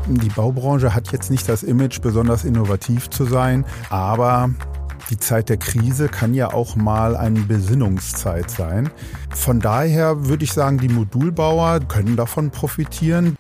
Die Baubranche hat jetzt nicht das Image, besonders innovativ zu sein, aber die Zeit der Krise kann ja auch mal eine Besinnungszeit sein. Von daher würde ich sagen, die Modulbauer können davon profitieren.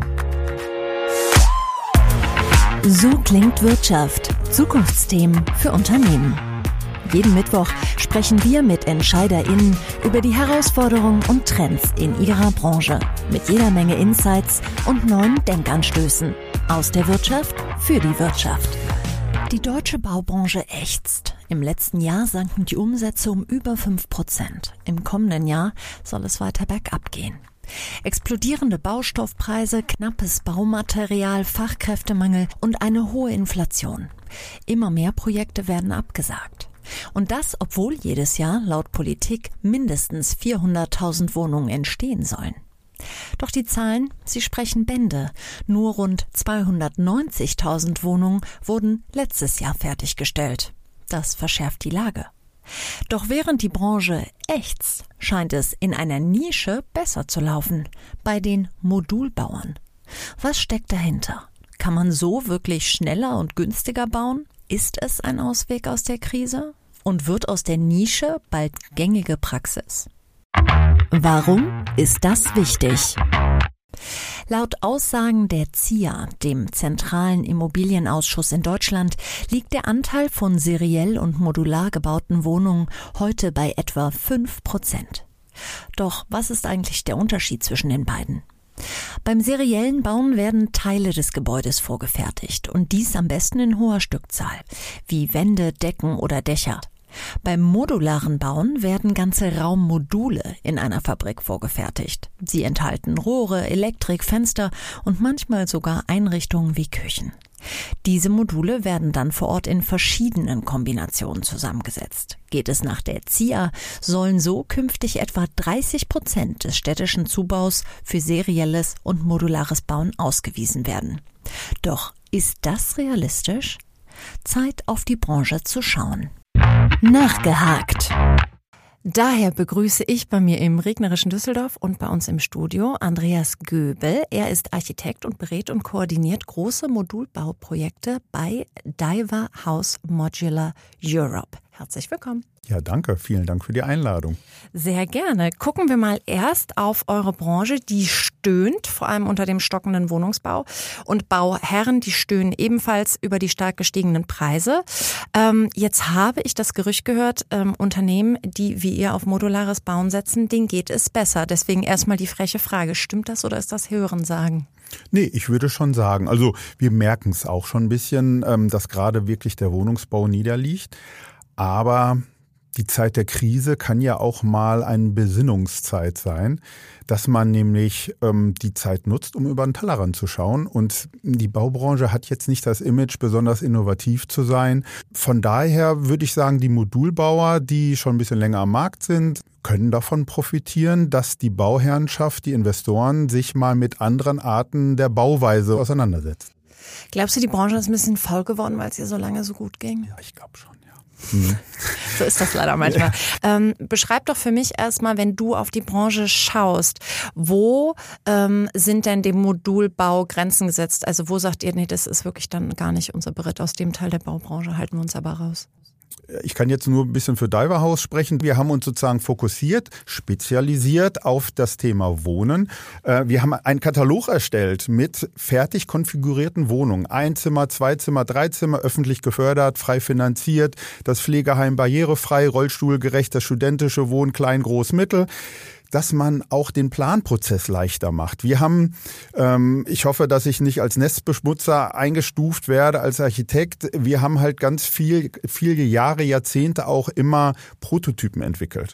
So klingt Wirtschaft. Zukunftsthemen für Unternehmen. Jeden Mittwoch sprechen wir mit EntscheiderInnen über die Herausforderungen und Trends in ihrer Branche. Mit jeder Menge Insights und neuen Denkanstößen. Aus der Wirtschaft für die Wirtschaft. Die deutsche Baubranche ächzt. Im letzten Jahr sanken die Umsätze um über 5%. Im kommenden Jahr soll es weiter bergab gehen. Explodierende Baustoffpreise, knappes Baumaterial, Fachkräftemangel und eine hohe Inflation. Immer mehr Projekte werden abgesagt. Und das, obwohl jedes Jahr laut Politik mindestens 400.000 Wohnungen entstehen sollen. Doch die Zahlen, sie sprechen Bände. Nur rund 290.000 Wohnungen wurden letztes Jahr fertiggestellt. Das verschärft die Lage. Doch während die Branche ächzt, scheint es in einer Nische besser zu laufen, bei den Modulbauern. Was steckt dahinter? Kann man so wirklich schneller und günstiger bauen? Ist es ein Ausweg aus der Krise? Und wird aus der Nische bald gängige Praxis? Warum ist das wichtig? Laut Aussagen der ZIA, dem Zentralen Immobilienausschuss in Deutschland, liegt der Anteil von seriell und modular gebauten Wohnungen heute bei etwa 5%. Doch was ist eigentlich der Unterschied zwischen den beiden? Beim seriellen Bauen werden Teile des Gebäudes vorgefertigt und dies am besten in hoher Stückzahl, wie Wände, Decken oder Dächer. Beim modularen Bauen werden ganze Raummodule in einer Fabrik vorgefertigt. Sie enthalten Rohre, Elektrik, Fenster und manchmal sogar Einrichtungen wie Küchen. Diese Module werden dann vor Ort in verschiedenen Kombinationen zusammengesetzt. Geht es nach der ZIA, sollen so künftig etwa 30% des städtischen Zubaus für serielles und modulares Bauen ausgewiesen werden. Doch ist das realistisch? Zeit, auf die Branche zu schauen. Nachgehakt. Daher begrüße ich bei mir im regnerischen Düsseldorf und bei uns im Studio Andreas Göbel. Er ist Architekt und berät und koordiniert große Modulbauprojekte bei Daiwa House Modular Europe. Herzlich willkommen. Ja, danke. Vielen Dank für die Einladung. Sehr gerne. Gucken wir mal erst auf eure Branche, die stöhnt, vor allem unter dem stockenden Wohnungsbau. Und Bauherren, die stöhnen ebenfalls über die stark gestiegenen Preise. Jetzt habe ich das Gerücht gehört, Unternehmen, die wie ihr auf modulares Bauen setzen, denen geht es besser. Deswegen erstmal die freche Frage, stimmt das oder ist das Hörensagen? Nee, ich würde schon sagen, also wir merken es auch schon ein bisschen, dass gerade wirklich der Wohnungsbau niederliegt. Aber die Zeit der Krise kann ja auch mal eine Besinnungszeit sein, dass man nämlich die Zeit nutzt, um über den Tellerrand zu schauen. Und die Baubranche hat jetzt nicht das Image, besonders innovativ zu sein. Von daher würde ich sagen, die Modulbauer, die schon ein bisschen länger am Markt sind, können davon profitieren, dass die Bauherrenschaft, die Investoren sich mal mit anderen Arten der Bauweise auseinandersetzt. Glaubst du, die Branche ist ein bisschen faul geworden, weil es ihr so lange so gut ging? Ja, ich glaube schon. So ist das leider manchmal. Beschreib doch für mich erstmal, wenn du auf die Branche schaust, wo sind denn dem Modulbau Grenzen gesetzt? Also wo sagt ihr, nee, das ist wirklich dann gar nicht unser Beritt, aus dem Teil der Baubranche halten wir uns aber raus? Ich kann jetzt nur ein bisschen für Daiwa House sprechen. Wir haben uns sozusagen fokussiert, spezialisiert auf das Thema Wohnen. Wir haben einen Katalog erstellt mit fertig konfigurierten Wohnungen. Einzimmer, Zweizimmer, Dreizimmer, öffentlich gefördert, frei finanziert, das Pflegeheim barrierefrei, rollstuhlgerecht, das studentische Wohnen, klein, groß, mittel. Dass man auch den Planprozess leichter macht. Wir haben, ich hoffe, dass ich nicht als Nestbeschmutzer eingestuft werde als Architekt, wir haben halt ganz viele Jahre, Jahrzehnte auch immer Prototypen entwickelt.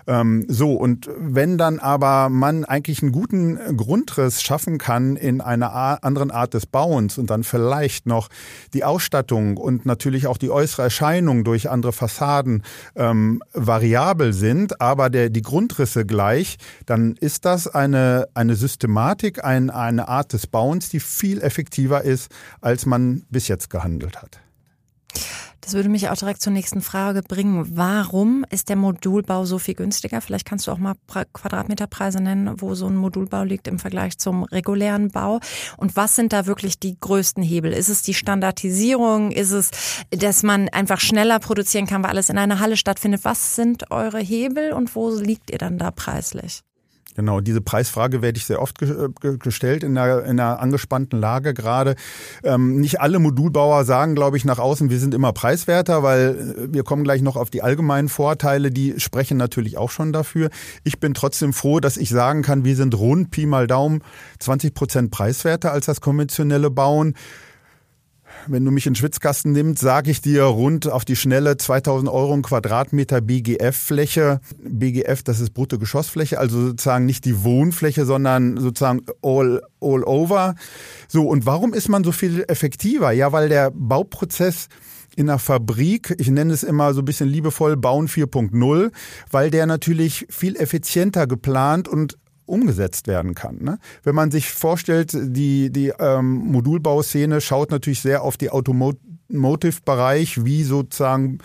Und wenn dann aber man eigentlich einen guten Grundriss schaffen kann in einer anderen Art des Bauens und dann vielleicht noch die Ausstattung und natürlich auch die äußere Erscheinung durch andere Fassaden variabel sind, aber die Grundrisse gleich, dann ist das eine Systematik, eine Art des Bauens, die viel effektiver ist, als man bis jetzt gehandelt hat. Das würde mich auch direkt zur nächsten Frage bringen. Warum ist der Modulbau so viel günstiger? Vielleicht kannst du auch mal Quadratmeterpreise nennen, wo so ein Modulbau liegt im Vergleich zum regulären Bau. Und was sind da wirklich die größten Hebel? Ist es die Standardisierung? Ist es, dass man einfach schneller produzieren kann, weil alles in einer Halle stattfindet? Was sind eure Hebel und wo liegt ihr dann da preislich? Genau, diese Preisfrage werde ich sehr oft gestellt in einer angespannten Lage gerade. Nicht alle Modulbauer sagen, glaube ich, nach außen, wir sind immer preiswerter, weil wir kommen gleich noch auf die allgemeinen Vorteile, die sprechen natürlich auch schon dafür. Ich bin trotzdem froh, dass ich sagen kann, wir sind rund Pi mal Daumen 20% preiswerter als das konventionelle Bauen. Wenn du mich in den Schwitzkasten nimmst, sage ich dir rund auf die Schnelle 2.000 € ein Quadratmeter BGF-Fläche. BGF, das ist Bruttogeschossfläche, also sozusagen nicht die Wohnfläche, sondern sozusagen all over. So, und warum ist man so viel effektiver? Ja, weil der Bauprozess in der Fabrik, ich nenne es immer so ein bisschen liebevoll Bauen 4.0, weil der natürlich viel effizienter geplant und umgesetzt werden kann. Ne? Wenn man sich vorstellt, die Modulbauszene schaut natürlich sehr auf die Automotive-Bereich, wie sozusagen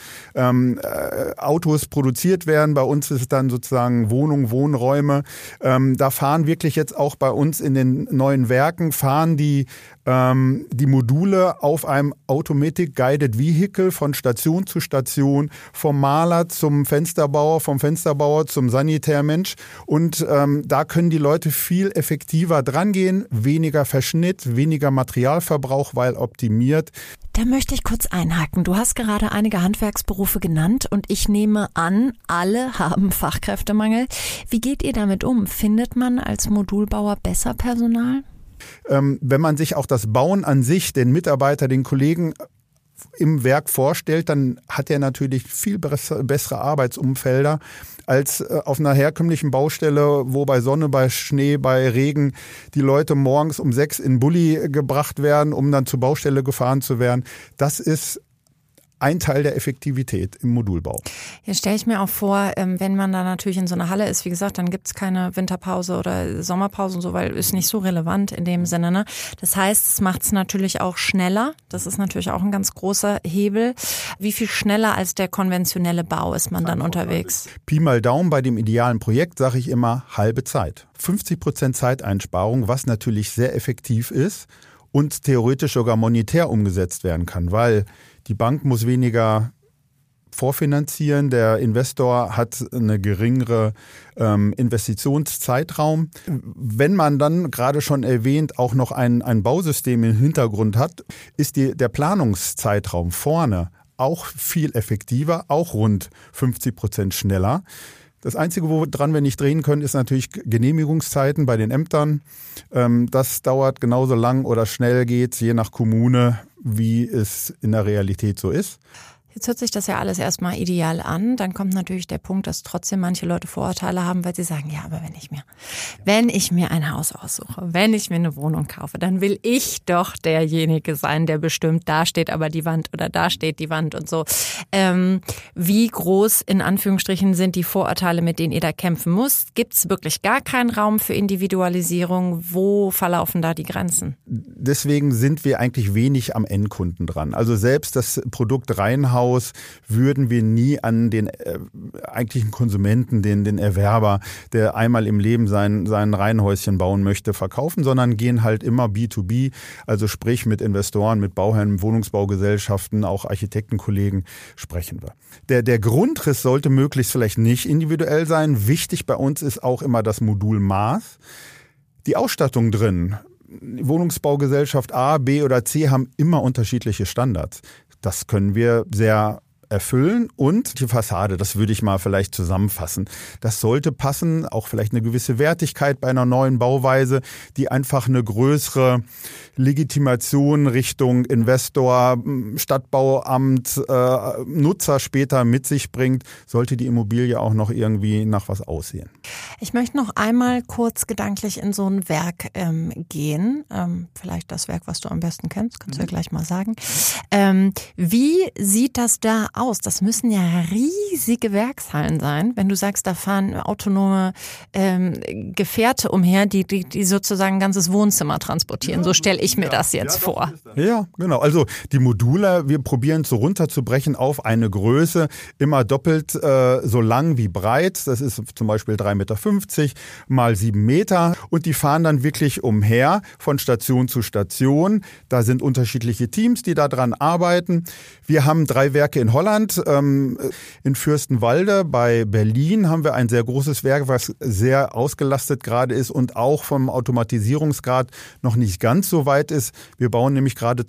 Autos produziert werden. Bei uns ist es dann sozusagen Wohnungen, Wohnräume. Da fahren wirklich jetzt auch bei uns in den neuen Werken, fahren die Module auf einem Automatic Guided Vehicle von Station zu Station, vom Maler zum Fensterbauer, vom Fensterbauer zum Sanitärmensch. Und da können die Leute viel effektiver drangehen, weniger Verschnitt, weniger Materialverbrauch, weil optimiert. Da möchte ich kurz einhaken. Du hast gerade einige Handwerksberufe genannt und ich nehme an, alle haben Fachkräftemangel. Wie geht ihr damit um? Findet man als Modulbauer besser Personal? Wenn man sich auch das Bauen an sich, den Mitarbeiter, den Kollegen im Werk vorstellt, dann hat er natürlich viel bessere Arbeitsumfelder als auf einer herkömmlichen Baustelle, wo bei Sonne, bei Schnee, bei Regen die Leute morgens um 6 in Bulli gebracht werden, um dann zur Baustelle gefahren zu werden. Das ist ein Teil der Effektivität im Modulbau. Jetzt stelle ich mir auch vor, wenn man da natürlich in so einer Halle ist, wie gesagt, dann gibt es keine Winterpause oder Sommerpause und so, weil ist nicht so relevant in dem Sinne. Ne? Das heißt, es macht es natürlich auch schneller. Das ist natürlich auch ein ganz großer Hebel. Wie viel schneller als der konventionelle Bau ist man dann unterwegs? Pi mal Daumen bei dem idealen Projekt sage ich immer halbe Zeit. 50% Zeiteinsparung, was natürlich sehr effektiv ist und theoretisch sogar monetär umgesetzt werden kann, weil die Bank muss weniger vorfinanzieren, der Investor hat eine geringere Investitionszeitraum. Wenn man dann, gerade schon erwähnt, auch noch ein Bausystem im Hintergrund hat, ist der Planungszeitraum vorne auch viel effektiver, auch rund 50% schneller. Das Einzige, woran wir nicht drehen können, ist natürlich Genehmigungszeiten bei den Ämtern. Das dauert genauso lang oder schnell geht's, je nach Kommune, wie es in der Realität so ist. Jetzt hört sich das ja alles erstmal ideal an. Dann kommt natürlich der Punkt, dass trotzdem manche Leute Vorurteile haben, weil sie sagen, ja, aber wenn ich mir ein Haus aussuche, wenn ich mir eine Wohnung kaufe, dann will ich doch derjenige sein, der bestimmt, da steht aber die Wand oder da steht die Wand und so. Wie groß in Anführungsstrichen sind die Vorurteile, mit denen ihr da kämpfen müsst? Gibt es wirklich gar keinen Raum für Individualisierung? Wo verlaufen da die Grenzen? Deswegen sind wir eigentlich wenig am Endkunden dran. Also selbst das Produkt Reihenhaus würden wir nie an den eigentlichen Konsumenten, den Erwerber, der einmal im Leben sein Reihenhäuschen bauen möchte, verkaufen, sondern gehen halt immer B2B, also sprich mit Investoren, mit Bauherren, Wohnungsbaugesellschaften, auch Architektenkollegen sprechen wir. Der Grundriss sollte möglichst vielleicht nicht individuell sein. Wichtig bei uns ist auch immer das Modulmaß. Die Ausstattung drin, Wohnungsbaugesellschaft A, B oder C haben immer unterschiedliche Standards. Das können wir sehr erfüllen und die Fassade, das würde ich mal vielleicht zusammenfassen. Das sollte passen, auch vielleicht eine gewisse Wertigkeit bei einer neuen Bauweise, die einfach eine größere Legitimation Richtung Investor, Stadtbauamt, Nutzer später mit sich bringt, sollte die Immobilie auch noch irgendwie nach was aussehen. Ich möchte noch einmal kurz gedanklich in so ein Werk gehen. Vielleicht das Werk, was du am besten kennst, kannst du ja gleich mal sagen. Wie sieht das da aus? Das müssen ja riesige Werkshallen sein, wenn du sagst, da fahren autonome Gefährte umher, die sozusagen ein ganzes Wohnzimmer transportieren. So stelle ich mir das jetzt vor. Ja, genau. Also die Module, wir probieren es so runterzubrechen auf eine Größe, immer doppelt so lang wie breit. Das ist zum Beispiel 3,50 Meter mal 7 Meter. Und die fahren dann wirklich umher von Station zu Station. Da sind unterschiedliche Teams, die da dran arbeiten. Wir haben 3 Werke in Holland. In Fürstenwalde bei Berlin haben wir ein sehr großes Werk, was sehr ausgelastet gerade ist und auch vom Automatisierungsgrad noch nicht ganz so weit ist. Wir bauen nämlich gerade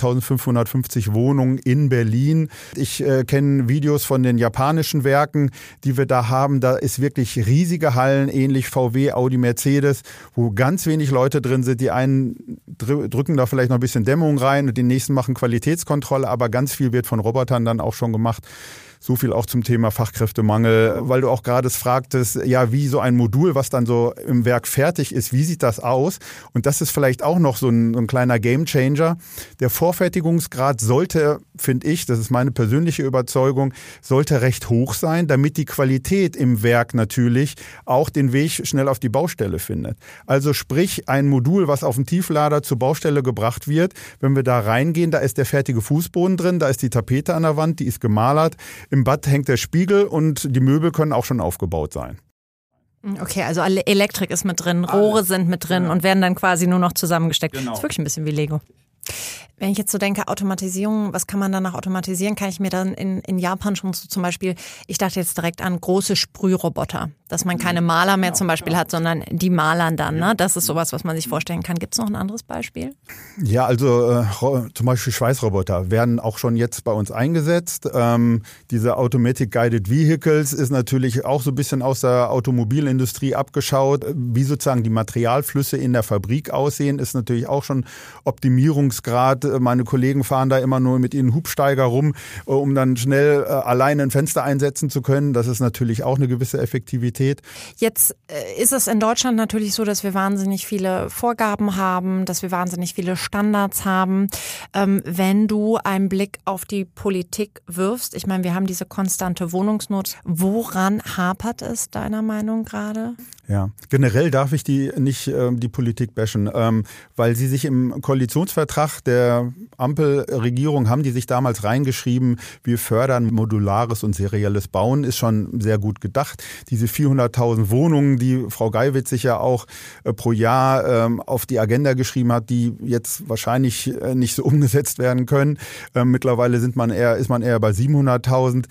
1550 Wohnungen in Berlin. Ich kenne Videos von den japanischen Werken, die wir da haben. Da ist wirklich riesige Hallen, ähnlich VW, Audi, Mercedes, wo ganz wenig Leute drin sind. Die einen drücken da vielleicht noch ein bisschen Dämmung rein und die nächsten machen Qualitätskontrolle, aber ganz viel wird von Robotern dann auch schon gemacht. So viel auch zum Thema Fachkräftemangel, weil du auch gerade fragtest, ja, wie so ein Modul, was dann so im Werk fertig ist, wie sieht das aus? Und das ist vielleicht auch noch so ein kleiner Gamechanger. Der Vorfertigungsgrad sollte, finde ich, das ist meine persönliche Überzeugung, sollte recht hoch sein, damit die Qualität im Werk natürlich auch den Weg schnell auf die Baustelle findet. Also sprich, ein Modul, was auf dem Tieflader zur Baustelle gebracht wird, wenn wir da reingehen, da ist der fertige Fußboden drin, da ist die Tapete an der Wand, die ist gemalert. Im Bad hängt der Spiegel und die Möbel können auch schon aufgebaut sein. Okay, also alle Elektrik ist mit drin, Rohre sind mit drin und werden dann quasi nur noch zusammengesteckt. Genau. Das ist wirklich ein bisschen wie Lego. Wenn ich jetzt so denke, Automatisierung, was kann man danach automatisieren? Kann ich mir dann in Japan schon so zum Beispiel, ich dachte jetzt direkt an große Sprühroboter, dass man keine Maler mehr zum Beispiel hat, sondern die malern dann. Ne? Das ist sowas, was man sich vorstellen kann. Gibt es noch ein anderes Beispiel? Ja, also zum Beispiel Schweißroboter werden auch schon jetzt bei uns eingesetzt. Diese Automatic Guided Vehicles ist natürlich auch so ein bisschen aus der Automobilindustrie abgeschaut. Wie sozusagen die Materialflüsse in der Fabrik aussehen, ist natürlich auch schon Optimierungsgrad. Meine Kollegen fahren da immer nur mit ihren Hubsteiger rum, um dann schnell alleine ein Fenster einsetzen zu können. Das ist natürlich auch eine gewisse Effektivität. Jetzt ist es in Deutschland natürlich so, dass wir wahnsinnig viele Vorgaben haben, dass wir wahnsinnig viele Standards haben. Wenn du einen Blick auf die Politik wirfst, ich meine, wir haben diese konstante Wohnungsnot. Woran hapert es deiner Meinung gerade? Ja, generell darf ich die Politik bashen, weil sie sich im Koalitionsvertrag der Ampelregierung haben die sich damals reingeschrieben, wir fördern modulares und serielles Bauen, ist schon sehr gut gedacht. Diese 400.000 Wohnungen, die Frau Geiwitz sich ja auch pro Jahr auf die Agenda geschrieben hat, die jetzt wahrscheinlich nicht so umgesetzt werden können. Mittlerweile ist man eher bei 700.000.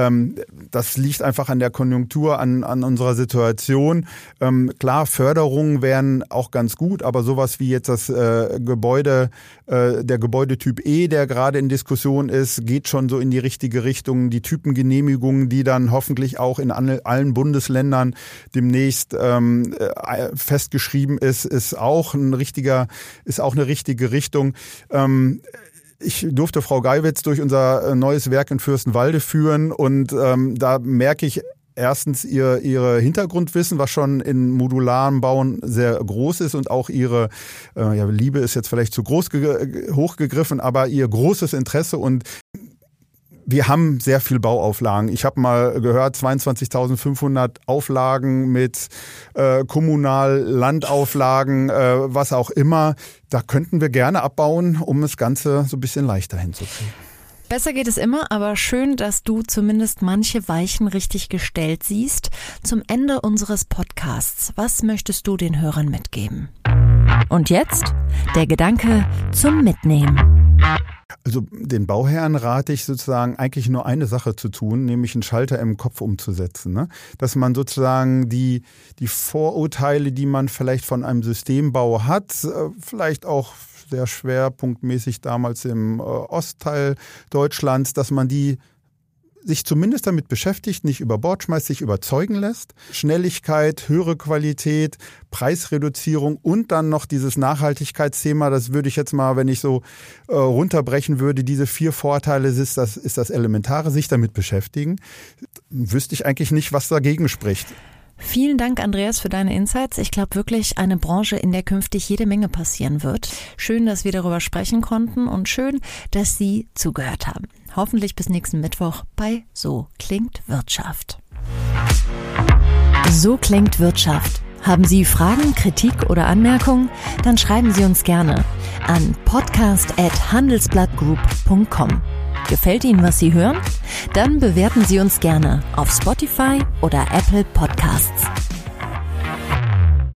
Das liegt einfach an der Konjunktur, an unserer Situation. Klar, Förderungen wären auch ganz gut, aber sowas wie jetzt das der Gebäudetyp E, der gerade in Diskussion ist, geht schon so in die richtige Richtung. Die Typengenehmigungen, die dann hoffentlich auch in allen Bundesländern demnächst festgeschrieben ist auch eine richtige Richtung. Ich durfte Frau Geiwitz durch unser neues Werk in Fürstenwalde führen und da merke ich erstens ihre Hintergrundwissen, was schon in modularem Bauen sehr groß ist und auch ihre Liebe ist jetzt vielleicht zu groß hochgegriffen, aber ihr großes Interesse und wir haben sehr viel Bauauflagen. Ich habe mal gehört, 22.500 Auflagen mit Kommunal-Landauflagen, was auch immer. Da könnten wir gerne abbauen, um das Ganze so ein bisschen leichter hinzukriegen. Besser geht es immer, aber schön, dass du zumindest manche Weichen richtig gestellt siehst. Zum Ende unseres Podcasts, was möchtest du den Hörern mitgeben? Und jetzt der Gedanke zum Mitnehmen. Also den Bauherren rate ich sozusagen eigentlich nur eine Sache zu tun, nämlich einen Schalter im Kopf umzusetzen. Ne? Dass man sozusagen die Vorurteile, die man vielleicht von einem Systembau hat, vielleicht auch sehr schwerpunktmäßig damals im Ostteil Deutschlands, dass man die sich zumindest damit beschäftigt, nicht über Bord schmeißt, sich überzeugen lässt. Schnelligkeit, höhere Qualität, Preisreduzierung und dann noch dieses Nachhaltigkeitsthema, das würde ich jetzt mal, wenn ich so runterbrechen würde, diese 4 Vorteile ist das Elementare, sich damit beschäftigen. Wüsste ich eigentlich nicht, was dagegen spricht. Vielen Dank, Andreas, für deine Insights. Ich glaube wirklich eine Branche, in der künftig jede Menge passieren wird. Schön, dass wir darüber sprechen konnten und schön, dass Sie zugehört haben. hoffentlich bis nächsten Mittwoch bei So klingt Wirtschaft. So klingt Wirtschaft. Haben Sie Fragen, Kritik oder Anmerkungen? Dann schreiben Sie uns gerne an podcast@handelsblattgroup.com. Gefällt Ihnen, was Sie hören? Dann bewerten Sie uns gerne auf Spotify oder Apple Podcasts.